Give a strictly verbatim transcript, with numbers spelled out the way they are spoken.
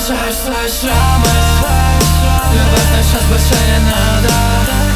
Прощаешь свои шрамы. Любовь нам сейчас больше не надо.